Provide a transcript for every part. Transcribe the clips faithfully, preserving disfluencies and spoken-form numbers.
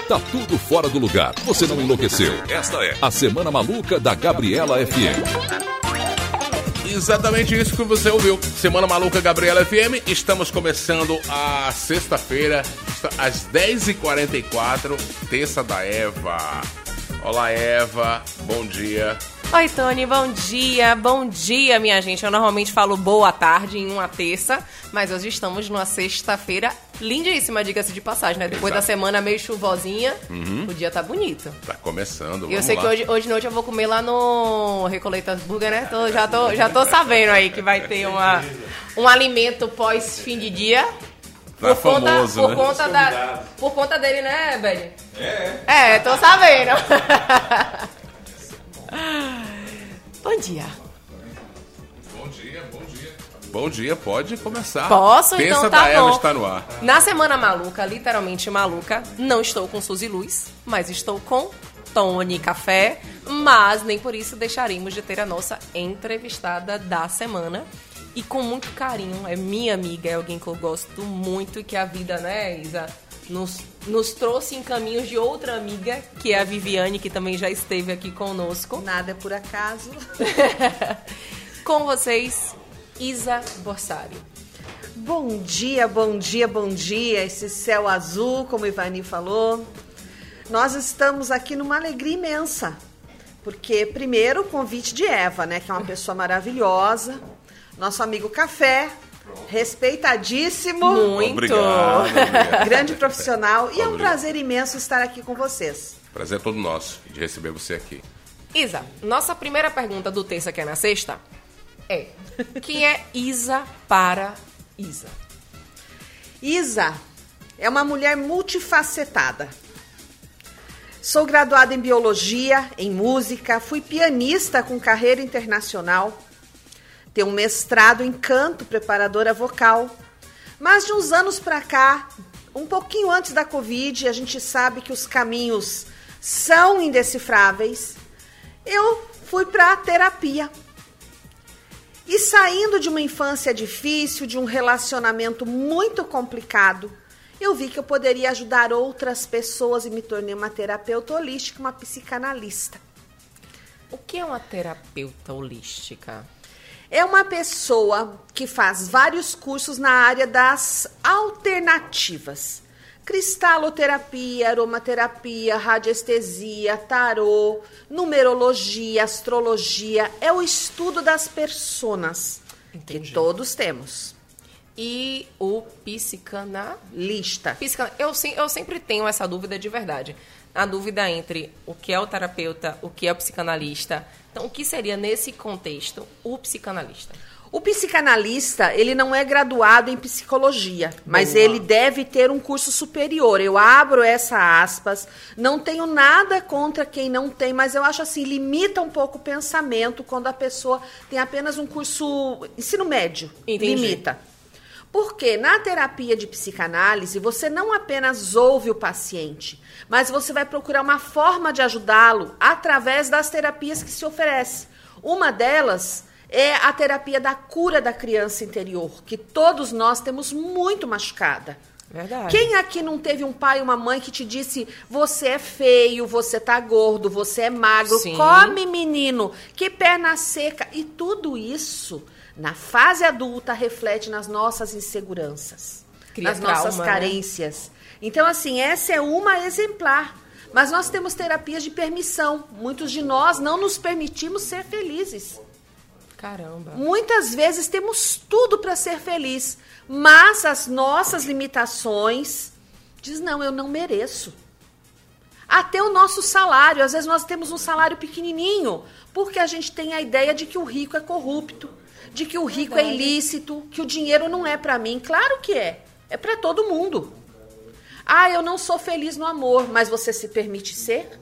Tá tudo fora do lugar. Você não enlouqueceu. Esta é a Semana Maluca da Gabriela F M. Exatamente isso que você ouviu. Semana Maluca Gabriela F M. Estamos começando a sexta-feira, às dez e quarenta e quatro, terça da Eva. Olá, Eva. Bom dia. Oi, Tony, bom dia, bom dia, minha gente. Eu normalmente falo boa tarde em uma terça, mas hoje estamos numa sexta-feira lindíssima, diga-se de passagem, né? Depois Exato. da semana meio chuvosinha, uhum. o dia tá bonito. Tá começando, vamos E eu sei lá. que hoje, hoje de noite eu vou comer lá no Recoletas Burger, né? Tô, já, tô, já tô sabendo aí que vai ter uma, um alimento pós-fim de dia. Tá por famoso, conta, né? Por conta, da, por conta dele, né, Beli? É. É, tô sabendo. Bom dia. Bom dia, bom dia. Bom dia, pode começar. Posso? Terça Então tá da Eva bom. está no ar. Na Semana Maluca, literalmente maluca, não estou com Suzy Luz, mas estou com Tony Café, mas nem por isso deixaremos de ter a nossa entrevistada da semana. E com muito carinho, é minha amiga, é alguém que eu gosto muito e que a vida, né, Isa, nos, nos trouxe em caminhos de outra amiga, que é a Viviane, que também já esteve aqui conosco. Nada é por acaso. Com vocês, Isa Borsari. Bom dia, bom dia, bom dia. Esse céu azul, como o Ivani falou. Nós estamos aqui numa alegria imensa. Porque, primeiro, o convite de Eva, né, que é uma pessoa maravilhosa. Nosso amigo Café, respeitadíssimo. Muito. Obrigado, obrigado. Grande profissional. E Obrigado. é um prazer imenso estar aqui com vocês. Prazer é todo nosso de receber você aqui. Isa, nossa primeira pergunta do Terça que é na Sexta é: quem é Isa para Isa? Isa é uma mulher multifacetada. Sou graduada em Biologia, em Música, fui pianista com carreira internacional. Tenho um mestrado em canto, preparadora vocal. Mas de uns anos para cá, um pouquinho antes da Covid, a gente sabe que os caminhos são indecifráveis. Eu fui para a terapia. E saindo de uma infância difícil, de um relacionamento muito complicado, eu vi que eu poderia ajudar outras pessoas e me tornei uma terapeuta holística, uma psicanalista. O que é uma terapeuta holística? É uma pessoa que faz vários cursos na área das alternativas. Cristaloterapia, aromaterapia, radiestesia, tarô, numerologia, astrologia. É o estudo das personas. Entendi. Que todos temos. E o psicanalista? Lista. Eu, eu sempre tenho essa dúvida de verdade. A dúvida entre o que é o terapeuta, o que é o psicanalista. Então, o que seria, nesse contexto, o psicanalista? O psicanalista, ele não é graduado em psicologia, mas Boa. Ele deve ter um curso superior. Eu abro essa aspas, não tenho nada contra quem não tem, mas eu acho assim, limita um pouco o pensamento quando a pessoa tem apenas um curso ensino médio. Entendi. Limita. Porque na terapia de psicanálise, você não apenas ouve o paciente, mas você vai procurar uma forma de ajudá-lo através das terapias que se oferece. Uma delas é a terapia da cura da criança interior, que todos nós temos muito machucada. Verdade. Quem aqui não teve um pai e uma mãe que te disse: você é feio, você tá gordo, você é magro, Sim. come menino, que perna seca. E tudo isso, na fase adulta, reflete nas nossas inseguranças, Cria nas trauma, nossas né? carências. Então, assim, essa é uma exemplar. Mas nós temos terapias de permissão. Muitos de nós não nos permitimos ser felizes. Caramba. Muitas vezes temos tudo para ser feliz, mas as nossas limitações diz: não, eu não mereço. Até o nosso salário, às vezes nós temos um salário pequenininho, porque a gente tem a ideia de que o rico é corrupto, de que o rico Verdade. É ilícito, que o dinheiro não é para mim. Claro que é, é para todo mundo. Ah, eu não sou feliz no amor, mas você se permite ser?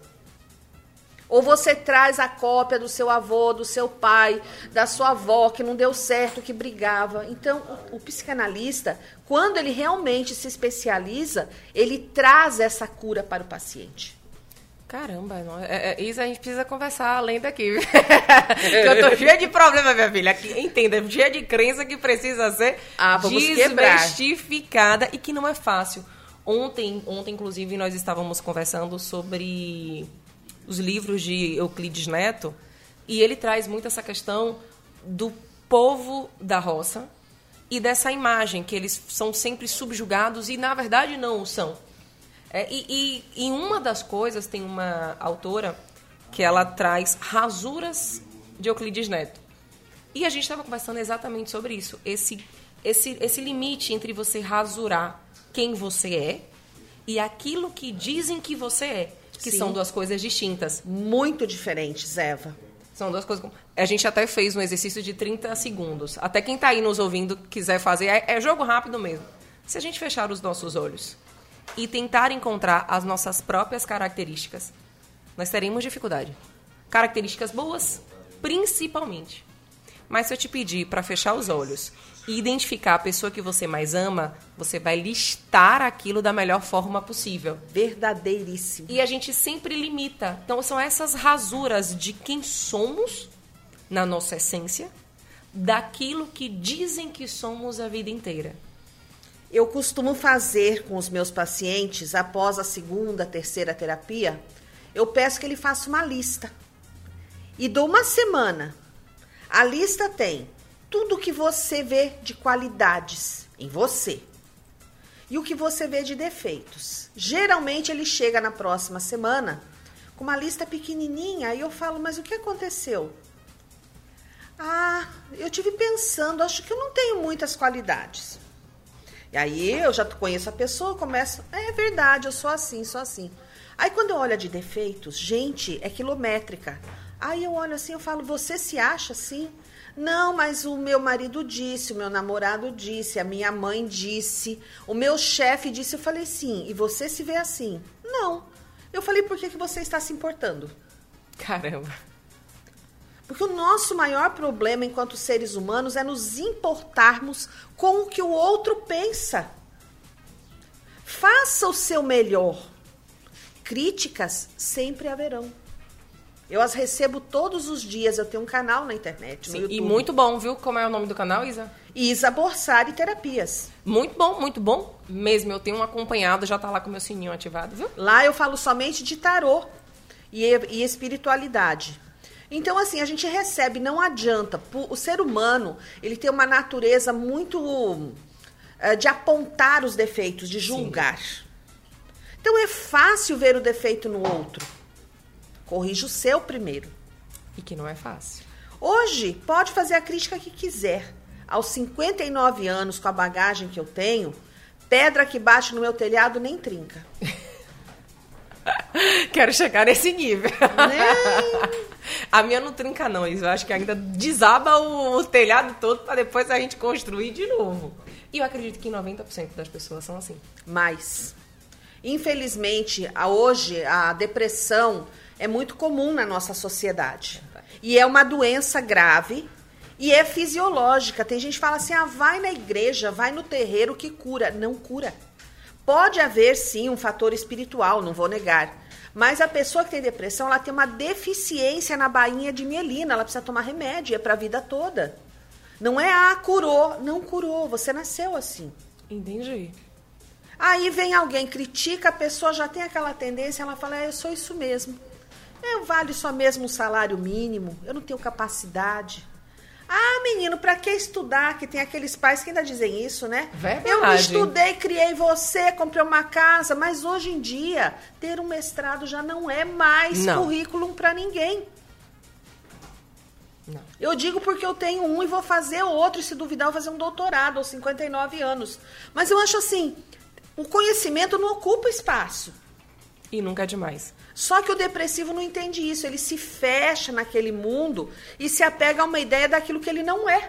Ou você traz a cópia do seu avô, do seu pai, da sua avó, que não deu certo, que brigava. Então, o, o psicanalista, quando ele realmente se especializa, ele traz essa cura para o paciente. Caramba, não, é, é, isso a gente precisa conversar além daqui. Eu tô cheia de problema, minha filha. Aqui, entenda, cheia de crença que precisa ser ah, desmistificada e que não é fácil. Ontem, ontem, inclusive, nós estávamos conversando sobre os livros de Euclides Neto, e ele traz muito essa questão do povo da roça e dessa imagem que eles são sempre subjugados e, na verdade, não o são. É, e, e em uma das coisas, tem uma autora que ela traz rasuras de Euclides Neto. E a gente estava conversando exatamente sobre isso. Esse, esse, esse limite entre você rasurar quem você é e aquilo que dizem que você é. Que Sim. são duas coisas distintas. Muito diferentes, Eva. São duas coisas... A gente até fez um exercício de trinta segundos. Até quem está aí nos ouvindo quiser fazer, é, é jogo rápido mesmo. Se a gente fechar os nossos olhos e tentar encontrar as nossas próprias características, nós teremos dificuldade. Características boas, principalmente. Mas se eu te pedir para fechar os olhos e identificar a pessoa que você mais ama, você vai listar aquilo da melhor forma possível. Verdadeiríssimo. E a gente sempre limita. Então, são essas rasuras de quem somos, na nossa essência, daquilo que dizem que somos a vida inteira. Eu costumo fazer com os meus pacientes, após a segunda, terceira terapia, eu peço que ele faça uma lista. E dou uma semana. A lista tem tudo que você vê de qualidades em você e o que você vê de defeitos. Geralmente ele chega na próxima semana com uma lista pequenininha e eu falo, mas o que aconteceu? Ah, eu tive pensando, acho que eu não tenho muitas qualidades. E aí eu já conheço a pessoa, começo, é verdade, eu sou assim, sou assim. Aí quando eu olho de defeitos, gente, é quilométrica. Aí eu olho assim, eu falo, você se acha assim? Não, mas o meu marido disse, o meu namorado disse, a minha mãe disse, o meu chefe disse. Eu falei, sim, e você se vê assim? Não. Eu falei, por que, que você está se importando? Caramba. Porque o nosso maior problema enquanto seres humanos é nos importarmos com o que o outro pensa. Faça o seu melhor. Críticas sempre haverão. Eu as recebo todos os dias. Eu tenho um canal na internet, no Sim, YouTube. E muito bom, viu? Como é o nome do canal, Isa? Isa Borsari Terapias. Muito bom, muito bom. Mesmo, eu tenho um acompanhado, já tá lá com o meu sininho ativado, viu? Lá eu falo somente de tarô e, e espiritualidade. Então, assim, a gente recebe, não adianta. O ser humano, ele tem uma natureza muito uh, de apontar os defeitos, de julgar. Sim. Então, é fácil ver o defeito no outro. Corrija o seu primeiro. E que não é fácil. Hoje, pode fazer a crítica que quiser. Aos cinquenta e nove anos, com a bagagem que eu tenho, pedra que bate no meu telhado nem trinca. Quero chegar nesse nível. Nem... A minha não trinca não, eu acho que ainda desaba o, o telhado todo para depois a gente construir de novo. E eu acredito que noventa por cento das pessoas são assim. Mas, infelizmente, a, hoje a depressão é muito comum na nossa sociedade. E é uma doença grave e é fisiológica. Tem gente que fala assim, ah, vai na igreja, vai no terreiro que cura. Não cura. Pode haver, sim, um fator espiritual, não vou negar. Mas a pessoa que tem depressão, ela tem uma deficiência na bainha de mielina. Ela precisa tomar remédio, é para a vida toda. Não é, ah, curou. Não curou, você nasceu assim. Entendi. Aí vem alguém, critica, a pessoa já tem aquela tendência, ela fala, é, eu sou isso mesmo. Eu valho só mesmo um salário mínimo, eu não tenho capacidade. Ah, menino, pra que estudar? Que tem aqueles pais que ainda dizem isso, né? Verdade. Eu não estudei, criei você, comprei uma casa, mas hoje em dia, ter um mestrado já não é mais não. currículo pra ninguém. Não. Eu digo porque eu tenho um e vou fazer outro, e se duvidar, eu vou fazer um doutorado aos cinquenta e nove anos. Mas eu acho assim, o conhecimento não ocupa espaço. E nunca é demais. Só que o depressivo não entende isso. Ele se fecha naquele mundo e se apega a uma ideia daquilo que ele não é.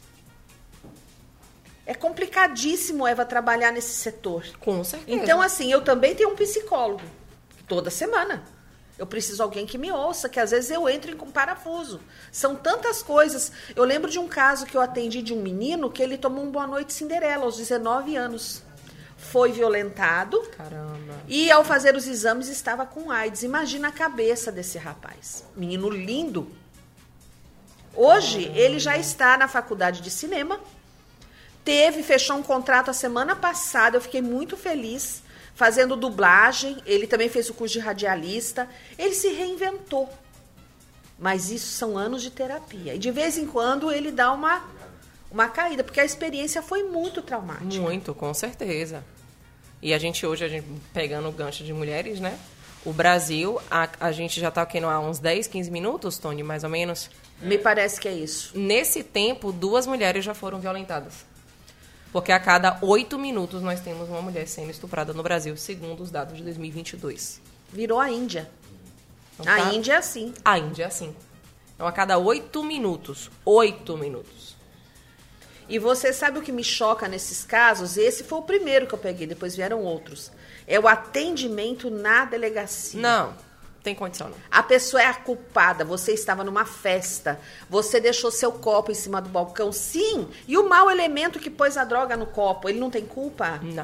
É complicadíssimo, Eva, trabalhar nesse setor. Com certeza. Então, assim, eu também tenho um psicólogo. Toda semana. Eu preciso de alguém que me ouça, que às vezes eu entro em um parafuso. São tantas coisas. Eu lembro de um caso que eu atendi de um menino que ele tomou um Boa Noite Cinderela aos dezenove anos. Foi violentado. Caramba. E ao fazer os exames estava com AIDS. Imagina a cabeça desse rapaz. Menino lindo. Hoje Caramba. Ele já está na faculdade de cinema. Teve, fechou um contrato a semana passada. Eu fiquei muito feliz. fazendo dublagem, ele também fez o curso de radialista, ele se reinventou. Mas isso são anos de terapia. E de vez em quando ele dá uma, uma caída, porque a experiência foi muito traumática. Muito, com certeza. E a gente hoje, a gente, pegando o gancho de mulheres, né? O Brasil, a, a gente já está aqui há uns dez, quinze minutos, Tony, mais ou menos. Me parece que é isso. Nesse tempo, duas mulheres já foram violentadas. Porque a cada oito minutos nós temos uma mulher sendo estuprada no Brasil, segundo os dados de dois mil e vinte e dois. Virou a Índia. Então, a tá? Índia é assim. A Índia é assim. Então, a cada oito minutos. Oito minutos. E você sabe o que me choca nesses casos? Esse foi o primeiro que eu peguei, depois vieram outros. É o atendimento na delegacia. Não, tem condição não. A pessoa é a culpada, você estava numa festa, você deixou seu copo em cima do balcão, sim, e o mau elemento que pôs a droga no copo, ele não tem culpa? Não.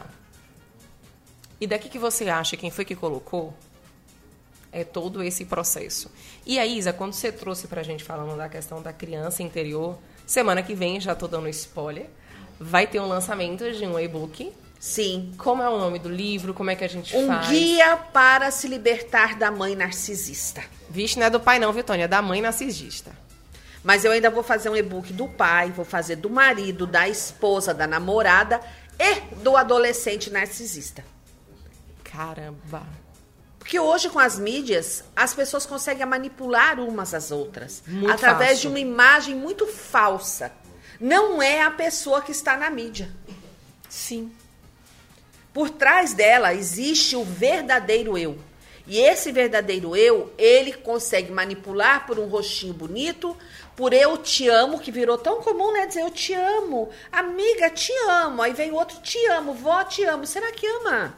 E daqui que você acha quem foi que colocou? É todo esse processo. E a Isa, quando você trouxe pra gente falando da questão da criança interior, semana que vem, já tô dando spoiler, vai ter um lançamento de um e-book. Sim. Como é o nome do livro? Como é que a gente um faz? Um guia para se libertar da mãe narcisista. Vixe, não é do pai não, Vitônia, é da mãe narcisista. Mas eu ainda vou fazer um e-book do pai, vou fazer do marido, da esposa, da namorada e do adolescente narcisista. Caramba. Porque hoje, com as mídias, as pessoas conseguem manipular umas às outras. Muito através fácil. de uma imagem muito falsa. Não é a pessoa que está na mídia. Sim. Por trás dela existe o verdadeiro eu. E esse verdadeiro eu, ele consegue manipular por um rostinho bonito, por eu te amo, que virou tão comum, né? Dizer eu te amo, amiga, te amo. Aí vem o outro, te amo, vó, te amo. Será que ama?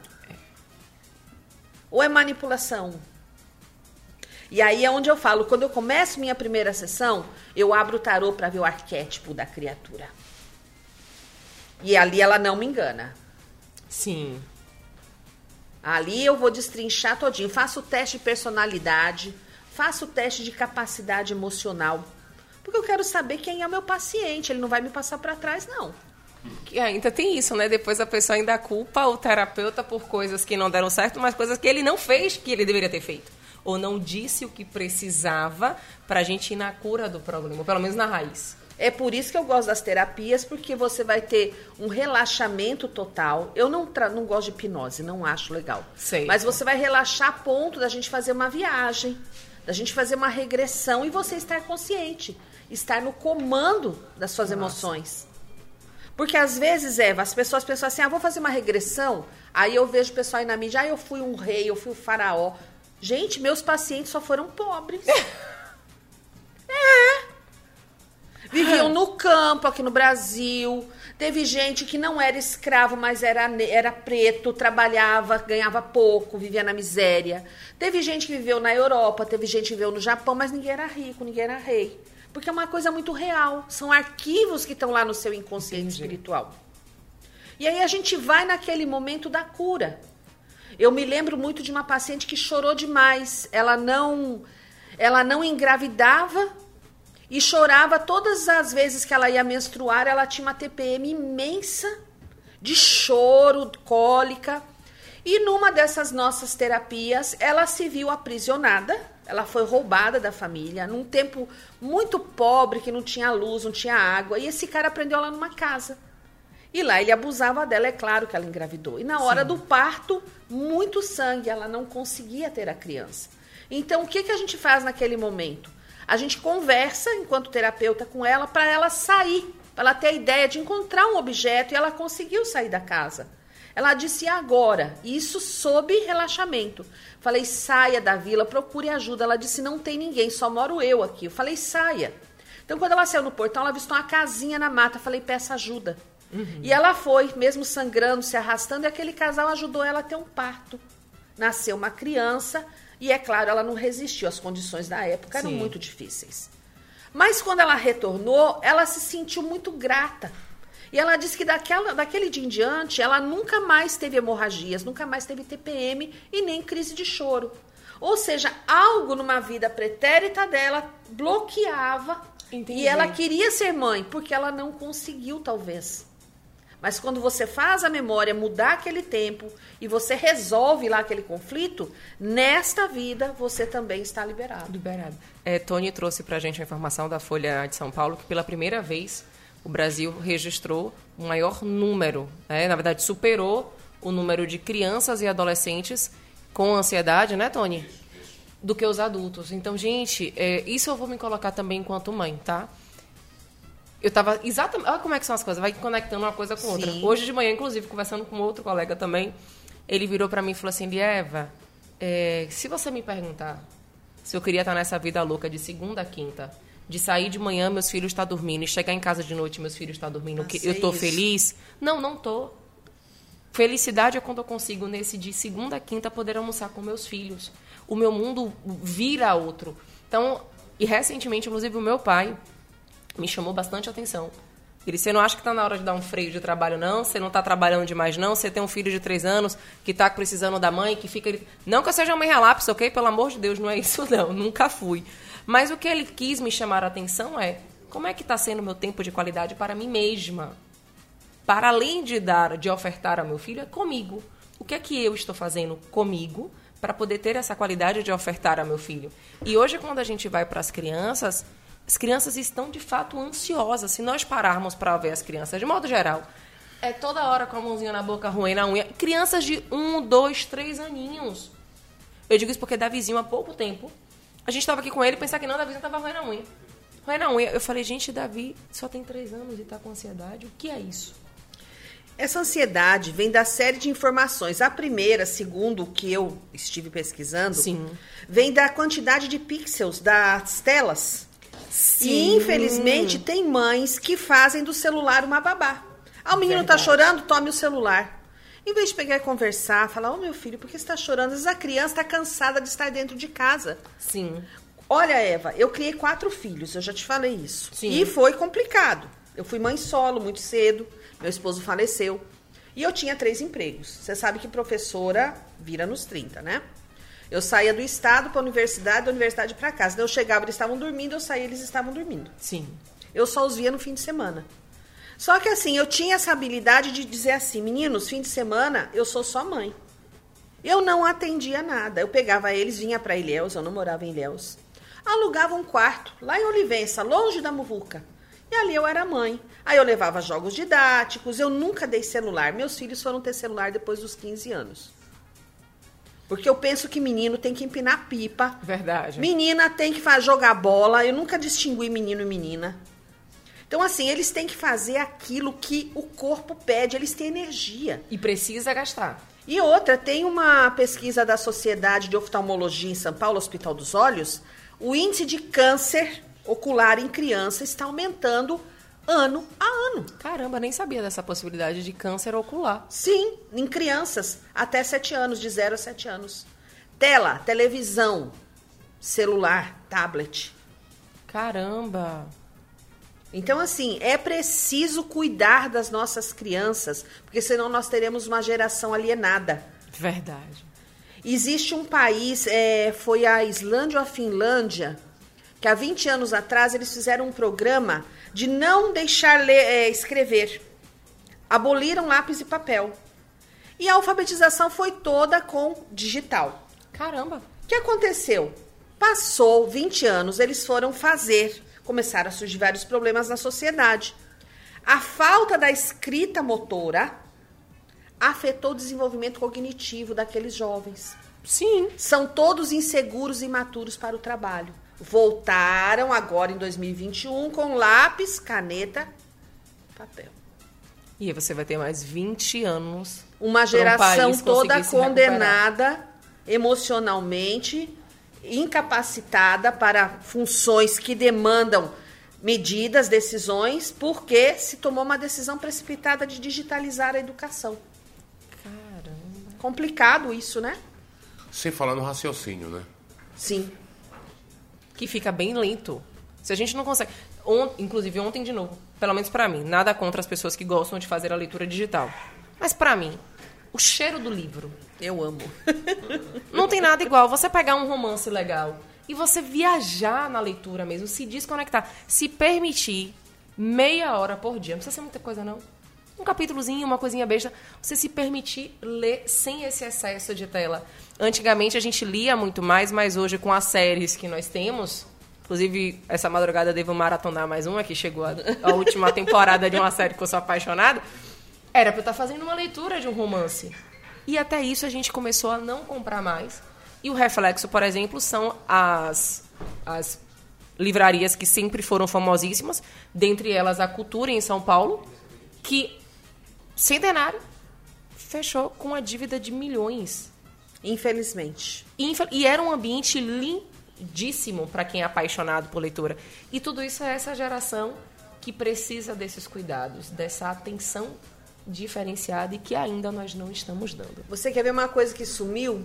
Ou é manipulação? E aí é onde eu falo, quando eu começo minha primeira sessão, eu abro o tarô para ver o arquétipo da criatura. E ali ela não me engana. Sim. Ali eu vou destrinchar todinho. Faço o teste de personalidade, faço o teste de capacidade emocional. Porque eu quero saber quem é o meu paciente. Ele não vai me passar para trás, não. Que ainda tem isso, né? Depois a pessoa ainda culpa o terapeuta por coisas que não deram certo, mas coisas que ele não fez que ele deveria ter feito. Ou não disse o que precisava pra gente ir na cura do problema, pelo menos na raiz. É por isso que eu gosto das terapias, porque você vai ter um relaxamento total. Eu não, tra- não gosto de hipnose, não acho legal. Sei. Mas você vai relaxar a ponto da gente fazer uma viagem, da gente fazer uma regressão e você estar consciente, estar no comando das suas Nossa. emoções. Porque às vezes, Eva, as pessoas pensam assim, ah, vou fazer uma regressão, aí eu vejo o pessoal aí na mídia, ah, eu fui um rei, eu fui um faraó. Gente, meus pacientes só foram pobres. É. Viviam no campo aqui no Brasil. Teve gente que não era escravo, mas era, era preto, trabalhava, ganhava pouco, vivia na miséria. Teve gente que viveu na Europa, teve gente que viveu no Japão, mas ninguém era rico, ninguém era rei. Porque é uma coisa muito real. São arquivos que estão lá no seu inconsciente Entendi. espiritual. E aí a gente vai naquele momento da cura. Eu me lembro muito de uma paciente que chorou demais. Ela não, ela não engravidava e chorava todas as vezes que ela ia menstruar. Ela tinha uma T P M imensa de choro, cólica. E numa dessas nossas terapias, ela se viu aprisionada. Ela foi roubada da família, num tempo muito pobre, que não tinha luz, não tinha água. E esse cara prendeu ela numa casa. E lá ele abusava dela, é claro que ela engravidou. E na hora Sim. do parto, muito sangue, ela não conseguia ter a criança. Então, o que, que a gente faz naquele momento? A gente conversa, enquanto terapeuta, com ela, para ela sair, para ela ter a ideia de encontrar um objeto, e ela conseguiu sair da casa. Ela disse, agora, isso sob relaxamento. Falei, saia da vila, procure ajuda. Ela disse, não tem ninguém, só moro eu aqui. Eu falei, saia. Então, quando ela saiu no portão, ela avistou uma casinha na mata. Falei, peça ajuda. Uhum. E ela foi, mesmo sangrando, se arrastando, e aquele casal ajudou ela a ter um parto. Nasceu uma criança, e é claro, ela não resistiu. As condições da época eram Sim. muito difíceis. Mas quando ela retornou, ela se sentiu muito grata. E ela disse que daquela, daquele dia em diante, ela nunca mais teve hemorragias, nunca mais teve T P M e nem crise de choro. Ou seja, algo numa vida pretérita dela bloqueava Entendi. E ela queria ser mãe, porque ela não conseguiu, talvez. Mas quando você faz a memória mudar aquele tempo e você resolve lá aquele conflito, nesta vida você também está liberado. Liberado. É, Tony trouxe pra gente a informação da Folha de São Paulo que pela primeira vez o Brasil registrou o maior número, né? Na verdade superou o número de crianças e adolescentes com ansiedade, né, Tony? Do que os adultos. Então, gente, é, isso eu vou me colocar também enquanto mãe, tá? Eu tava exatamente... Olha como é que são as coisas, vai conectando uma coisa com outra. Sim. Hoje de manhã, inclusive, conversando com outro colega também, ele virou pra mim e falou assim, Eva, é, se você me perguntar se eu queria estar nessa vida louca de segunda a quinta, de sair de manhã, meus filhos estão dormindo, e chegar em casa de noite, meus filhos estão dormindo, que eu tô isso. feliz? Não, não tô. Felicidade é quando eu consigo, nesse de segunda a quinta, poder almoçar com meus filhos. O meu mundo vira outro. Então, e recentemente, inclusive, o meu pai me chamou bastante atenção. Ele, você não acha que está na hora de dar um freio de trabalho, não? Você não está trabalhando demais, não? Você tem um filho de três anos que está precisando da mãe, que fica... Não que eu seja uma mãe relapso, ok? Pelo amor de Deus, não é isso, não. Nunca fui. Mas o que ele quis me chamar a atenção é como é que está sendo o meu tempo de qualidade para mim mesma? Para além de dar, de ofertar ao meu filho, é comigo. O que é que eu estou fazendo comigo para poder ter essa qualidade de ofertar ao meu filho? E hoje, quando a gente vai para as crianças... As crianças estão, de fato, ansiosas. Se nós pararmos para ver as crianças, de modo geral, é toda hora com a mãozinha na boca, ruim na unha. Crianças de um, dois, três aninhos. Eu digo isso porque Davizinho, há pouco tempo, a gente estava aqui com ele e pensava que não, Davizinho estava ruim na unha. Ruim na unha. Eu falei, gente, Davi só tem três anos e está com ansiedade. O que é isso? Essa ansiedade vem da série de informações. A primeira, segundo o que eu estive pesquisando, Sim. vem da quantidade de pixels das telas. Sim. E, infelizmente, tem mães que fazem do celular uma babá. Ah, o menino Verdade. tá chorando, tome o celular. Em vez de pegar e conversar, falar, ô meu filho, por que você tá chorando? Às vezes a criança tá cansada de estar dentro de casa. Sim. Olha, Eva, eu criei quatro filhos, eu já te falei isso. Sim. E foi complicado. Eu fui mãe solo muito cedo, meu esposo faleceu. E eu tinha três empregos. Você sabe que professora vira nos trinta, né? Eu saía do estado para a universidade, da universidade para casa. Então eu chegava, eles estavam dormindo, eu saía, eles estavam dormindo. Sim. Eu só os via no fim de semana. Só que assim, eu tinha essa habilidade de dizer assim, meninos, fim de semana, eu sou só mãe. Eu não atendia nada. Eu pegava eles, vinha para Ilhéus, eu não morava em Ilhéus. Alugava um quarto, lá em Olivença, longe da Muvuca. E ali eu era mãe. Aí eu levava jogos didáticos, eu nunca dei celular. Meus filhos foram ter celular depois dos quinze anos. Porque eu penso que menino tem que empinar pipa. Verdade. Menina tem que fazer, jogar bola. Eu nunca distingui menino e menina. Então, assim, eles têm que fazer aquilo que o corpo pede. Eles têm energia. E precisa gastar. E outra, tem uma pesquisa da Sociedade de Oftalmologia em São Paulo, Hospital dos Olhos. O índice de câncer ocular em criança está aumentando ano a ano. Caramba, nem sabia dessa possibilidade de câncer ocular. Sim, em crianças até sete anos, de zero a sete anos. Tela, televisão, celular, tablet. Caramba. Então, assim, é preciso cuidar das nossas crianças, porque senão nós teremos uma geração alienada. Verdade. Existe um país, é, foi a Islândia ou a Finlândia, que há vinte anos atrás eles fizeram um programa de não deixar ler, é, escrever. Aboliram lápis e papel. E a alfabetização foi toda com digital. Caramba. O que aconteceu? Passou vinte anos, eles foram fazer, começaram a surgir vários problemas na sociedade. A falta da escrita motora afetou o desenvolvimento cognitivo daqueles jovens. Sim. São todos inseguros e imaturos para o trabalho. Voltaram agora em dois mil e vinte e um com lápis, caneta, papel. E aí você vai ter mais vinte anos. Uma geração um toda condenada emocionalmente, incapacitada para funções que demandam medidas, decisões, porque se tomou uma decisão precipitada de digitalizar a educação. Caramba. Complicado isso, né? Sem falar no raciocínio, né? Sim. Que fica bem lento. Se a gente não consegue... On... Inclusive, ontem de novo, pelo menos pra mim, nada contra as pessoas que gostam de fazer a leitura digital. Mas pra mim, o cheiro do livro... Eu amo. Não tem nada igual. Você pegar um romance legal e você viajar na leitura mesmo, se desconectar, se permitir meia hora por dia. Não precisa ser muita coisa, não. um capítulozinho, uma coisinha besta, você se permitir ler sem esse excesso de tela. Antigamente a gente lia muito mais, mas hoje com as séries que nós temos, inclusive essa madrugada eu devo maratonar mais uma, que chegou a, a última temporada de uma série que eu sou apaixonada, era para eu estar fazendo uma leitura de um romance. E até isso a gente começou a não comprar mais. E o reflexo, por exemplo, são as, as livrarias que sempre foram famosíssimas, dentre elas a Cultura em São Paulo, que Centenário fechou com uma dívida de milhões. Infelizmente. E era um ambiente lindíssimo para quem é apaixonado por leitura. E tudo isso é essa geração que precisa desses cuidados, dessa atenção diferenciada e que ainda nós não estamos dando. Você quer ver uma coisa que sumiu?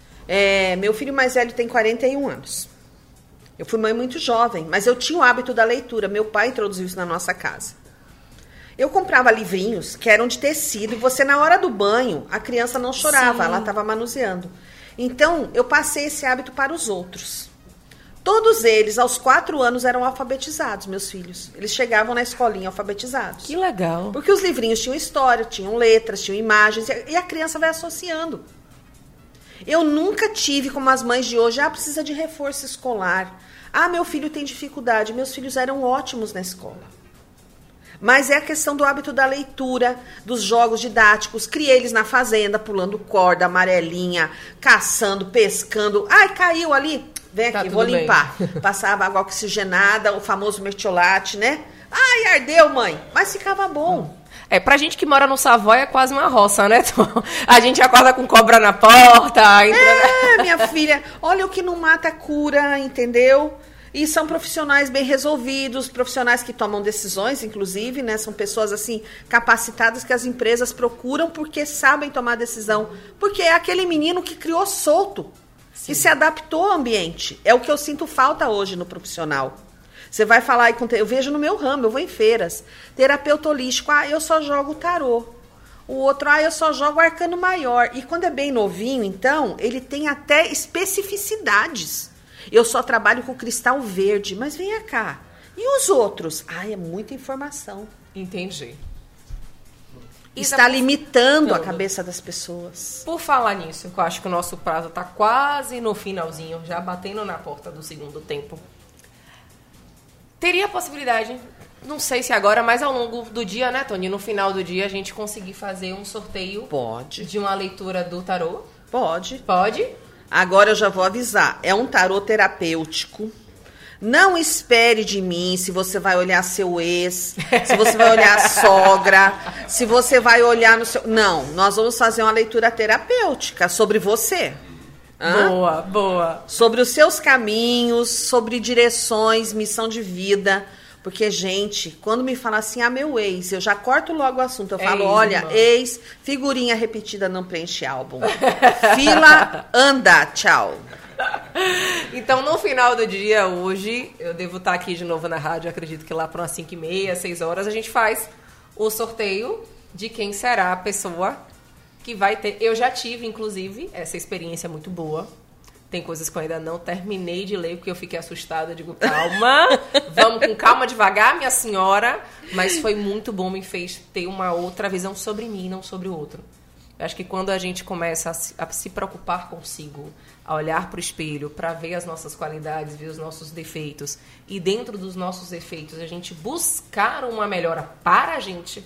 É, meu filho mais velho tem quarenta e um anos. Eu fui mãe muito jovem, mas eu tinha o hábito da leitura. Meu pai introduziu isso na nossa casa. Eu comprava livrinhos que eram de tecido e você, na hora do banho, a criança não chorava, Sim. ela estava manuseando. Então, eu passei esse hábito para os outros. Todos eles, aos quatro anos, eram alfabetizados, meus filhos. Eles chegavam na escolinha alfabetizados. Que legal. Porque os livrinhos tinham história, tinham letras, tinham imagens, e a criança vai associando. Eu nunca tive, como as mães de hoje, ah, precisa de reforço escolar. Ah, meu filho tem dificuldade. Meus filhos eram ótimos na escola. Mas é a questão do hábito da leitura, dos jogos didáticos. Criei eles na fazenda, pulando corda, amarelinha, caçando, pescando. Ai, caiu ali. Vem aqui, tá, vou limpar. Bem. Passava água oxigenada, o famoso mertiolate, né? Ai, ardeu, mãe. Mas ficava bom. É, pra gente que mora no Savoy é quase uma roça, né, Tom? A gente acorda com cobra na porta. Entra... É, minha filha, olha o que não mata cura, entendeu? E são profissionais bem resolvidos, profissionais que tomam decisões, inclusive, né? São pessoas, assim, capacitadas que as empresas procuram porque sabem tomar decisão. Porque é aquele menino que criou solto, Sim. que se adaptou ao ambiente. É o que eu sinto falta hoje no profissional. Você vai falar, aí com eu vejo no meu ramo, eu vou em feiras. Terapeuta holístico, ah, eu só jogo tarô. O outro, ah, eu só jogo arcano maior. E quando é bem novinho, então, ele tem até especificidades. Eu só trabalho com cristal verde, mas venha cá. E os outros? Ah, é muita informação. Entendi. Está limitando a cabeça das pessoas. Por falar nisso, eu acho que o nosso prazo está quase no finalzinho, já batendo na porta do segundo tempo. Teria a possibilidade, não sei se agora, mas ao longo do dia, né, Tony? No final do dia, a gente conseguir fazer um sorteio Pode. de uma leitura do tarô? Pode. Pode? Agora eu já vou avisar. É um tarô terapêutico. Não espere de mim se você vai olhar seu ex, se você vai olhar a sogra, se você vai olhar no seu... Não, nós vamos fazer uma leitura terapêutica sobre você. Hã? Boa, boa. Sobre os seus caminhos, sobre direções, missão de vida. Porque, gente, quando me fala assim, ah, meu ex, eu já corto logo o assunto. Eu é falo, isso, olha, irmão. Ex, figurinha repetida não preenche álbum. Fila, anda, tchau. Então, no final do dia, hoje, eu devo estar aqui de novo na rádio, acredito que lá para umas cinco e meia, seis horas, a gente faz o sorteio de quem será a pessoa que vai ter... Eu já tive, inclusive, essa experiência muito boa. Tem coisas que eu ainda não terminei de ler, porque eu fiquei assustada. Eu digo, calma, vamos com calma, devagar, minha senhora. Mas foi muito bom, me fez ter uma outra visão sobre mim, não sobre o outro. Eu acho que quando a gente começa a se, a se preocupar consigo, a olhar para o espelho, para ver as nossas qualidades, ver os nossos defeitos, e dentro dos nossos defeitos a gente buscar uma melhora para a gente,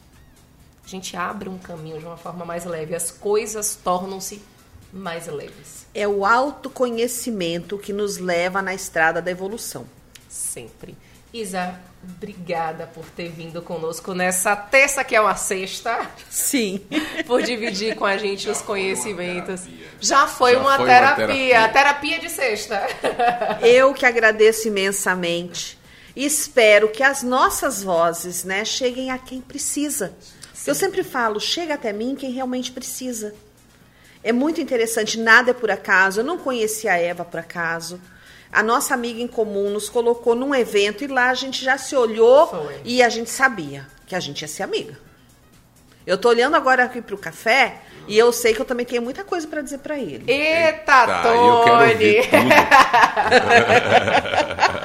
a gente abre um caminho de uma forma mais leve. As coisas tornam-se mais leves. É o autoconhecimento que nos leva na estrada da evolução. Sempre. Isa, obrigada por ter vindo conosco nessa terça, que é uma sexta. Sim. Por dividir com a gente os conhecimentos. Já foi, Já uma, foi terapia. uma terapia. Terapia de sexta. Eu que agradeço imensamente. E espero que as nossas vozes, né, cheguem a quem precisa. Sim. Eu sempre falo, chega até mim quem realmente precisa. É muito interessante, nada é por acaso. Eu não conheci a Eva por acaso. A nossa amiga em comum nos colocou num evento e lá a gente já se olhou Foi. E a gente sabia que a gente ia ser amiga. Eu tô olhando agora aqui pro café e eu sei que eu também tenho muita coisa para dizer para ele. Eita, Tá, Tony! eu quero ouvir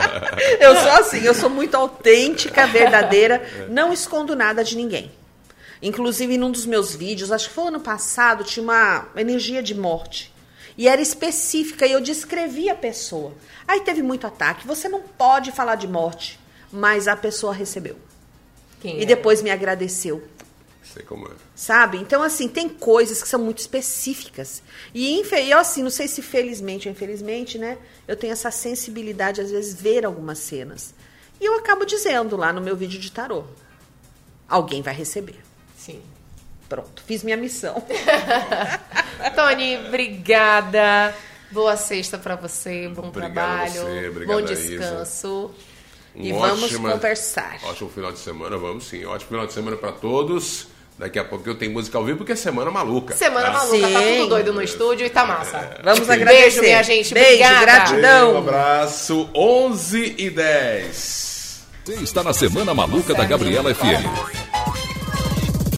Eu sou assim, eu sou muito autêntica, verdadeira, não escondo nada de ninguém. Inclusive, num dos meus vídeos, acho que foi ano passado, tinha uma energia de morte. E era específica, e eu descrevi a pessoa. Aí teve muito ataque. Você não pode falar de morte, mas a pessoa recebeu. Quem e é? depois me agradeceu. Sei como é. Sabe? Então, assim, tem coisas que são muito específicas. E, eu, assim, não sei se felizmente ou infelizmente, né? Eu tenho essa sensibilidade, às vezes, ver algumas cenas. E eu acabo dizendo lá no meu vídeo de tarô. Alguém vai receber. Sim. Pronto, fiz minha missão. Tony, obrigada. Boa sexta pra você, bom Obrigado trabalho, a você, obrigado, bom descanso. Um E vamos ótima- conversar. Ótimo final de semana, vamos sim. Ótimo final de semana pra todos. Daqui a pouco eu tenho música ao vivo, porque é Semana Maluca. Semana tá? maluca, tá Sim. tudo doido no estúdio e tá massa. Vamos Sim. agradecer. Beijo, minha gente. Beijo, Obrigada. gratidão. Um abraço, onze e dez. Você está na Semana Maluca da Gabriela F M.